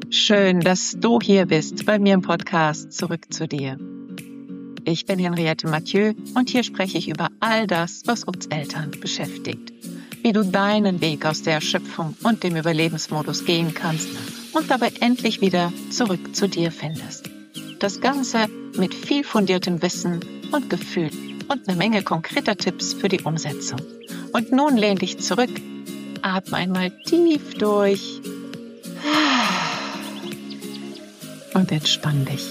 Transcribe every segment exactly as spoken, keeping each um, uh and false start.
Schön, dass du hier bist bei mir im Podcast Zurück zu dir. Ich bin Henriette Mathieu und hier spreche ich über all das, was uns Eltern beschäftigt. Wie du deinen Weg aus der Erschöpfung und dem Überlebensmodus gehen kannst und dabei endlich wieder zurück zu dir findest. Das Ganze mit viel fundiertem Wissen und Gefühl und eine Menge konkreter Tipps für die Umsetzung. Und nun lehn dich zurück, atme einmal tief durch und entspann dich.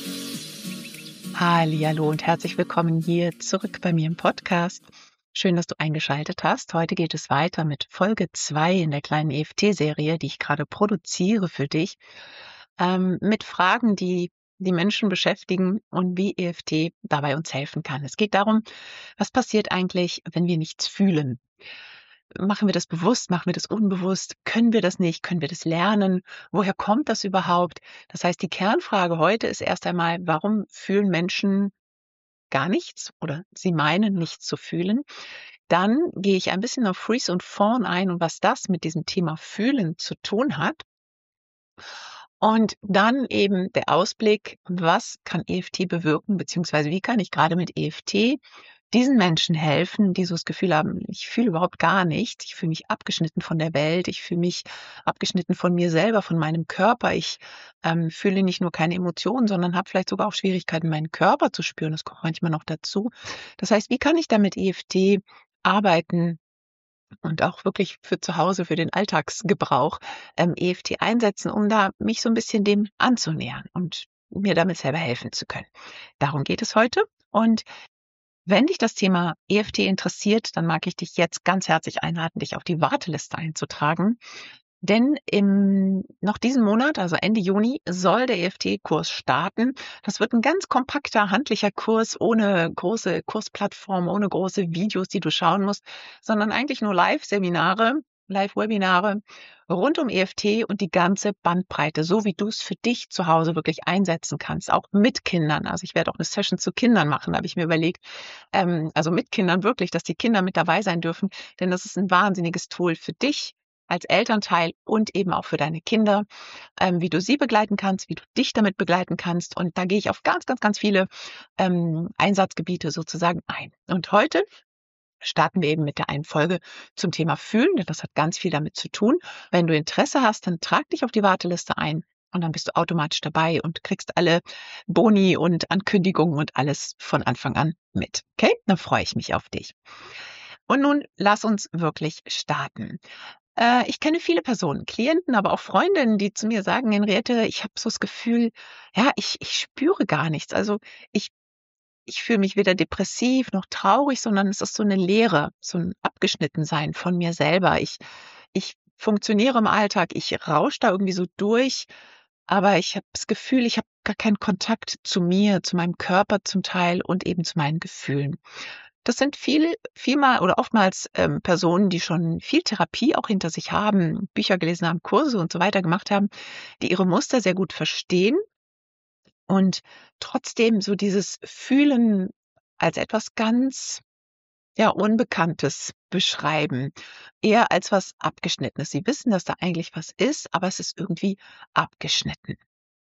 Hallihallo und herzlich willkommen hier zurück bei mir im Podcast. Schön, dass du eingeschaltet hast. Heute geht es weiter mit Folge zwei in der kleinen E F T-Serie, die ich gerade produziere für dich, ähm, mit Fragen, die die Menschen beschäftigen und wie E F T dabei uns helfen kann. Es geht darum, was passiert eigentlich, wenn wir nichts fühlen? Machen wir das bewusst? Machen wir das unbewusst? Können wir das nicht? Können wir das lernen? Woher kommt das überhaupt? Das heißt, die Kernfrage heute ist erst einmal, warum fühlen Menschen gar nichts oder sie meinen nichts zu fühlen? Dann gehe ich ein bisschen auf Freeze und Fawn ein und was das mit diesem Thema Fühlen zu tun hat. Und dann eben der Ausblick, was kann E F T bewirken, beziehungsweise wie kann ich gerade mit E F T diesen Menschen helfen, die so das Gefühl haben, ich fühle überhaupt gar nichts, ich fühle mich abgeschnitten von der Welt, ich fühle mich abgeschnitten von mir selber, von meinem Körper, ich ähm, fühle nicht nur keine Emotionen, sondern habe vielleicht sogar auch Schwierigkeiten, meinen Körper zu spüren, das kommt manchmal noch dazu. Das heißt, wie kann ich da mit E F T arbeiten und auch wirklich für zu Hause, für den Alltagsgebrauch ähm, E F T einsetzen, um da mich so ein bisschen dem anzunähern und mir damit selber helfen zu können. Darum geht es heute und wenn dich das Thema E F T interessiert, dann mag ich dich jetzt ganz herzlich einladen, dich auf die Warteliste einzutragen. Denn im noch diesen Monat, also Ende Juni, soll der E F T-Kurs starten. Das wird ein ganz kompakter, handlicher Kurs ohne große Kursplattform, ohne große Videos, die du schauen musst, sondern eigentlich nur Live-Seminare, Live-Webinare rund um E F T und die ganze Bandbreite, so wie du es für dich zu Hause wirklich einsetzen kannst, auch mit Kindern. Also ich werde auch eine Session zu Kindern machen, habe ich mir überlegt. Ähm, also mit Kindern wirklich, dass die Kinder mit dabei sein dürfen, denn das ist ein wahnsinniges Tool für dich als Elternteil und eben auch für deine Kinder, ähm, wie du sie begleiten kannst, wie du dich damit begleiten kannst. Und da gehe ich auf ganz, ganz, ganz viele ähm, Einsatzgebiete sozusagen ein. Und heute starten wir eben mit der einen Folge zum Thema Fühlen, denn das hat ganz viel damit zu tun. Wenn du Interesse hast, dann trag dich auf die Warteliste ein und dann bist du automatisch dabei und kriegst alle Boni und Ankündigungen und alles von Anfang an mit. Okay, dann freue ich mich auf dich. Und nun lass uns wirklich starten. Äh, ich kenne viele Personen, Klienten, aber auch Freundinnen, die zu mir sagen, Henriette, ich habe so das Gefühl, ja, ich, ich spüre gar nichts. Also ich, ich fühle mich weder depressiv noch traurig, sondern es ist so eine Leere, so ein Abgeschnittensein von mir selber. Ich, ich funktioniere im Alltag, ich rausche da irgendwie so durch, aber ich habe das Gefühl, ich habe gar keinen Kontakt zu mir, zu meinem Körper zum Teil und eben zu meinen Gefühlen. Das sind viel vielmal oder oftmals, ähm, Personen, die schon viel Therapie auch hinter sich haben, Bücher gelesen haben, Kurse und so weiter gemacht haben, die ihre Muster sehr gut verstehen und trotzdem so dieses Fühlen als etwas ganz, ja, Unbekanntes beschreiben, eher als was Abgeschnittenes. Sie wissen, dass da eigentlich was ist, aber es ist irgendwie abgeschnitten.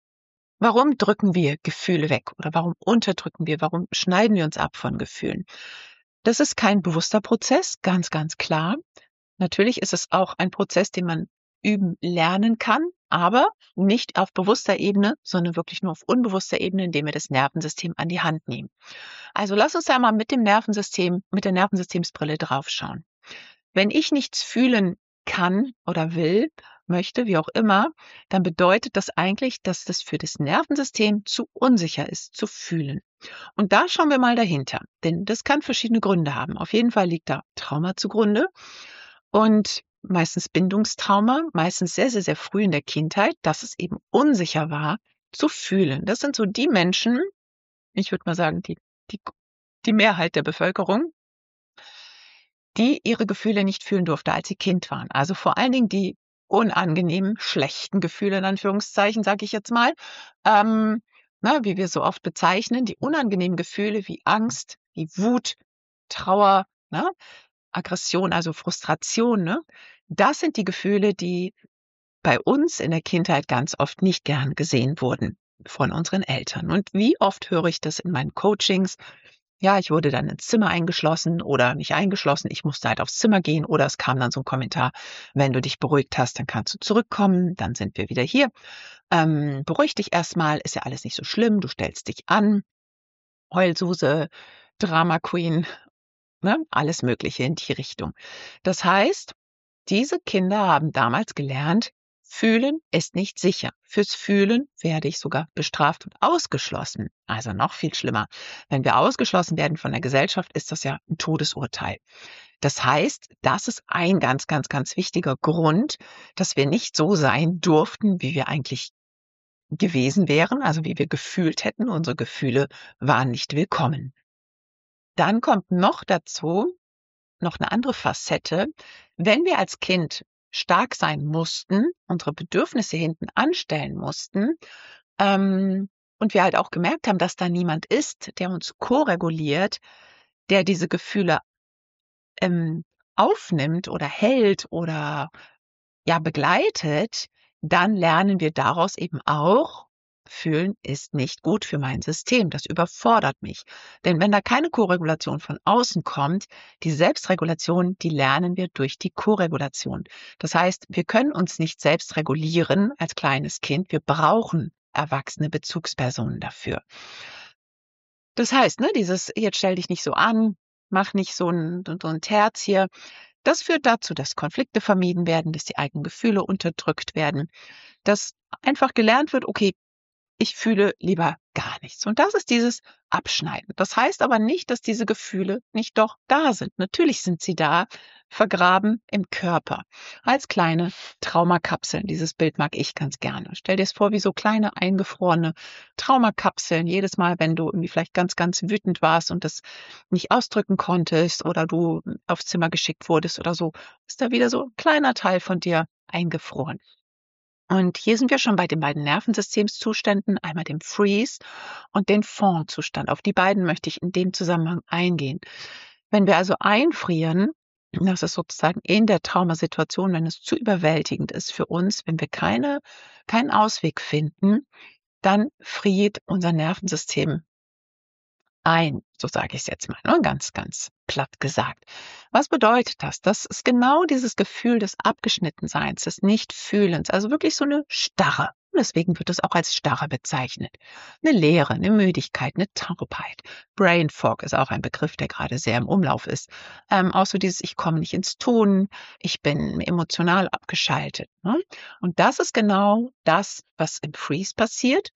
Warum drücken wir Gefühle weg oder warum unterdrücken wir, warum schneiden wir uns ab von Gefühlen? Das ist kein bewusster Prozess, ganz, ganz klar. Natürlich ist es auch ein Prozess, den man üben lernen kann, aber nicht auf bewusster Ebene, sondern wirklich nur auf unbewusster Ebene, indem wir das Nervensystem an die Hand nehmen. Also lass uns da mal mit dem Nervensystem, mit der Nervensystemsbrille draufschauen. Wenn ich nichts fühlen kann oder will, möchte, wie auch immer, dann bedeutet das eigentlich, dass das für das Nervensystem zu unsicher ist, zu fühlen. Und da schauen wir mal dahinter, denn das kann verschiedene Gründe haben. Auf jeden Fall liegt da Trauma zugrunde und meistens Bindungstrauma, meistens sehr, sehr, sehr früh in der Kindheit, dass es eben unsicher war, zu fühlen. Das sind so die Menschen, ich würde mal sagen, die, die, die Mehrheit der Bevölkerung, die ihre Gefühle nicht fühlen durfte, als sie Kind waren. Also vor allen Dingen die unangenehmen, schlechten Gefühle, in Anführungszeichen, sage ich jetzt mal, ähm, na, wie wir so oft bezeichnen, die unangenehmen Gefühle wie Angst, wie Wut, Trauer, ne, Aggression, also Frustration, ne, das sind die Gefühle, die bei uns in der Kindheit ganz oft nicht gern gesehen wurden von unseren Eltern. Und wie oft höre ich das in meinen Coachings? Ja, ich wurde dann ins Zimmer eingeschlossen oder nicht eingeschlossen. Ich musste halt aufs Zimmer gehen oder es kam dann so ein Kommentar, wenn du dich beruhigt hast, dann kannst du zurückkommen, dann sind wir wieder hier. Ähm, beruhig dich erstmal, ist ja alles nicht so schlimm, du stellst dich an. Heulsuse, Drama Queen, ne? Alles Mögliche in die Richtung. Das heißt, diese Kinder haben damals gelernt, Fühlen ist nicht sicher. Fürs Fühlen werde ich sogar bestraft und ausgeschlossen. Also noch viel schlimmer. Wenn wir ausgeschlossen werden von der Gesellschaft, ist das ja ein Todesurteil. Das heißt, das ist ein ganz, ganz, ganz wichtiger Grund, dass wir nicht so sein durften, wie wir eigentlich gewesen wären, also wie wir gefühlt hätten. Unsere Gefühle waren nicht willkommen. Dann kommt noch dazu, noch eine andere Facette. Wenn wir als Kind stark sein mussten, unsere Bedürfnisse hinten anstellen mussten, ähm, und wir halt auch gemerkt haben, dass da niemand ist, der uns koreguliert, der diese Gefühle ähm, aufnimmt oder hält oder ja begleitet, dann lernen wir daraus eben auch, fühlen ist nicht gut für mein System. Das überfordert mich. Denn wenn da keine Koregulation von außen kommt, die Selbstregulation, die lernen wir durch die Koregulation. Das heißt, wir können uns nicht selbst regulieren als kleines Kind. Wir brauchen erwachsene Bezugspersonen dafür. Das heißt, ne, dieses, jetzt stell dich nicht so an, mach nicht so ein, so ein Terz hier. Das führt dazu, dass Konflikte vermieden werden, dass die eigenen Gefühle unterdrückt werden, dass einfach gelernt wird, okay, ich fühle lieber gar nichts. Und das ist dieses Abschneiden. Das heißt aber nicht, dass diese Gefühle nicht doch da sind. Natürlich sind sie da, vergraben im Körper, als kleine Traumakapseln. Dieses Bild mag ich ganz gerne. Stell dir es vor, wie so kleine eingefrorene Traumakapseln. Jedes Mal, wenn du irgendwie vielleicht ganz, ganz wütend warst und das nicht ausdrücken konntest oder du aufs Zimmer geschickt wurdest oder so, ist da wieder so ein kleiner Teil von dir eingefroren. Und hier sind wir schon bei den beiden Nervensystemszuständen, einmal dem Freeze und den Fawn-Zustand. Auf die beiden möchte ich in dem Zusammenhang eingehen. Wenn wir also einfrieren, das ist sozusagen in der Traumasituation, wenn es zu überwältigend ist für uns, wenn wir keine, keinen Ausweg finden, dann friert unser Nervensystem ein, so sage ich es jetzt mal, ne? Ganz, ganz platt gesagt. Was bedeutet das? Das ist genau dieses Gefühl des Abgeschnittenseins, des Nichtfühlens, also wirklich so eine Starre. Deswegen wird es auch als Starre bezeichnet. Eine Leere, eine Müdigkeit, eine Taubheit. Brain Fog ist auch ein Begriff, der gerade sehr im Umlauf ist. Ähm, auch so dieses, ich komme nicht ins Tun, ich bin emotional abgeschaltet. Ne? Und das ist genau das, was im Freeze passiert.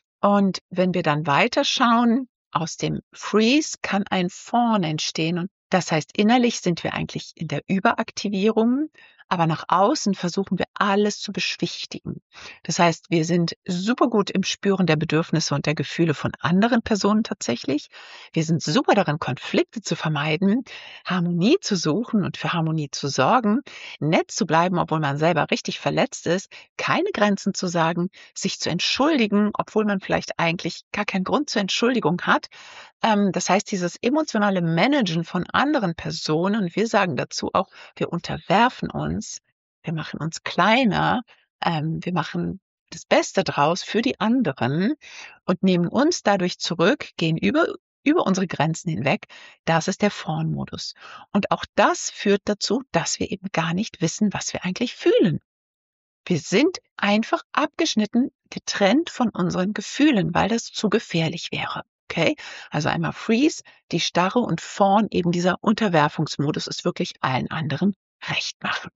Und wenn wir dann weiterschauen, aus dem Freeze kann ein Fawn entstehen. Und das heißt, innerlich sind wir eigentlich in der Überaktivierung, aber nach außen versuchen wir alles zu beschwichtigen. Das heißt, wir sind super gut im Spüren der Bedürfnisse und der Gefühle von anderen Personen tatsächlich. Wir sind super darin, Konflikte zu vermeiden, Harmonie zu suchen und für Harmonie zu sorgen, nett zu bleiben, obwohl man selber richtig verletzt ist, keine Grenzen zu sagen, sich zu entschuldigen, obwohl man vielleicht eigentlich gar keinen Grund zur Entschuldigung hat. Ähm, das heißt, dieses emotionale Managen von anderen Personen, und wir sagen dazu auch, wir unterwerfen uns, wir machen uns kleiner, ähm, wir machen das Beste draus für die anderen und nehmen uns dadurch zurück, gehen über, über unsere Grenzen hinweg. Das ist der Fawn-Modus. Und auch das führt dazu, dass wir eben gar nicht wissen, was wir eigentlich fühlen. Wir sind einfach abgeschnitten, getrennt von unseren Gefühlen, weil das zu gefährlich wäre. Okay? Also einmal Freeze, die Starre, und Fawn, eben dieser Unterwerfungsmodus, ist wirklich allen anderen recht machen.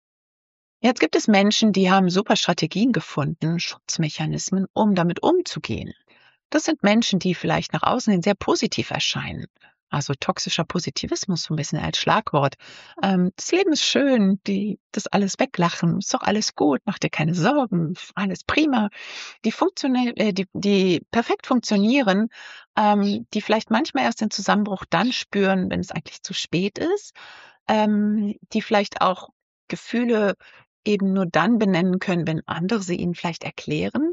Jetzt gibt es Menschen, die haben super Strategien gefunden, Schutzmechanismen, um damit umzugehen. Das sind Menschen, die vielleicht nach außen hin sehr positiv erscheinen. Also toxischer Positivismus so ein bisschen als Schlagwort. Ähm, das Leben ist schön, die das alles weglachen, ist doch alles gut, mach dir keine Sorgen, alles prima. Die funktionell, äh, die, die perfekt funktionieren, ähm, die vielleicht manchmal erst den Zusammenbruch dann spüren, wenn es eigentlich zu spät ist, ähm, die vielleicht auch Gefühle eben nur dann benennen können, wenn andere sie ihnen vielleicht erklären.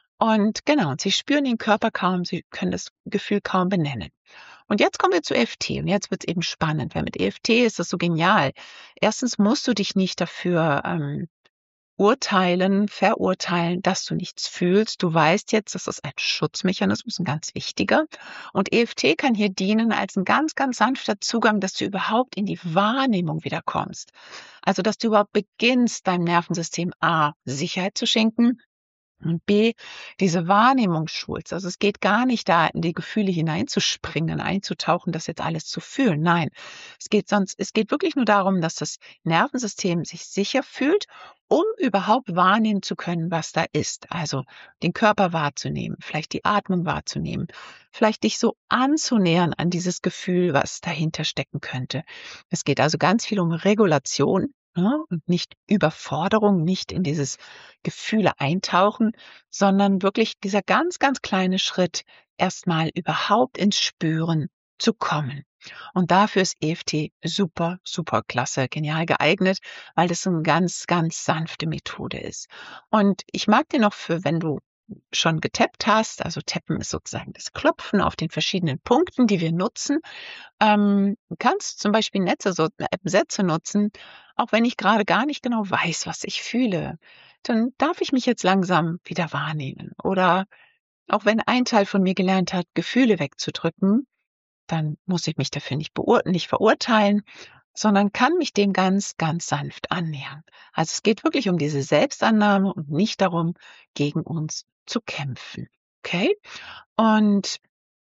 Und genau, und sie spüren den Körper kaum, sie können das Gefühl kaum benennen. Und jetzt kommen wir zu E F T. Und jetzt wird es eben spannend, weil mit E F T ist das so genial. Erstens musst du dich nicht dafür ähm, urteilen, verurteilen, dass du nichts fühlst. Du weißt jetzt, das ist ein Schutzmechanismus, ein ganz wichtiger. Und E F T kann hier dienen als ein ganz, ganz sanfter Zugang, dass du überhaupt in die Wahrnehmung wieder kommst. Also, dass du überhaupt beginnst, deinem Nervensystem A, Sicherheit zu schenken, und B, diese Wahrnehmung schulst. Also es geht gar nicht da, in die Gefühle hineinzuspringen, einzutauchen, das jetzt alles zu fühlen. Nein, es geht sonst, es geht wirklich nur darum, dass das Nervensystem sich sicher fühlt, um überhaupt wahrnehmen zu können, was da ist. Also den Körper wahrzunehmen, vielleicht die Atmung wahrzunehmen, vielleicht dich so anzunähern an dieses Gefühl, was dahinter stecken könnte. Es geht also ganz viel um Regulation. Ja, und nicht Überforderung, nicht in dieses Gefühle eintauchen, sondern wirklich dieser ganz, ganz kleine Schritt, erstmal überhaupt ins Spüren zu kommen. Und dafür ist E F T super, super klasse, genial geeignet, weil das so eine ganz, ganz sanfte Methode ist. Und ich mag dir noch für, wenn du schon getappt hast, also tappen ist sozusagen das Klopfen auf den verschiedenen Punkten, die wir nutzen, ähm, kannst zum Beispiel Netze, so, äh, Sätze nutzen, auch wenn ich gerade gar nicht genau weiß, was ich fühle. Dann darf ich mich jetzt langsam wieder wahrnehmen. Oder auch wenn ein Teil von mir gelernt hat, Gefühle wegzudrücken, dann muss ich mich dafür nicht, beur nicht verurteilen, sondern kann mich dem ganz, ganz sanft annähern. Also es geht wirklich um diese Selbstannahme und nicht darum, gegen uns zu kämpfen. Okay? Und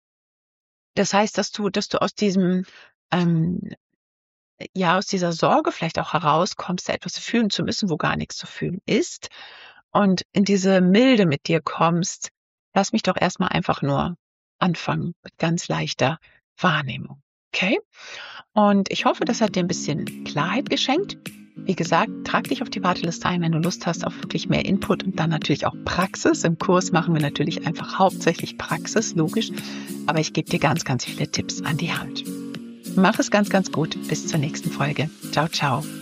das heißt, dass du, dass du aus diesem, ähm, ja, aus dieser Sorge vielleicht auch herauskommst, da etwas fühlen zu müssen, wo gar nichts zu fühlen ist, und in diese Milde mit dir kommst. Lass mich doch erstmal einfach nur anfangen mit ganz leichter Wahrnehmung. Okay? Und ich hoffe, das hat dir ein bisschen Klarheit geschenkt. Wie gesagt, trag dich auf die Warteliste ein, wenn du Lust hast auf wirklich mehr Input und dann natürlich auch Praxis. Im Kurs machen wir natürlich einfach hauptsächlich Praxis, logisch. Aber ich gebe dir ganz, ganz viele Tipps an die Hand. Mach es ganz, ganz gut. Bis zur nächsten Folge. Ciao, ciao.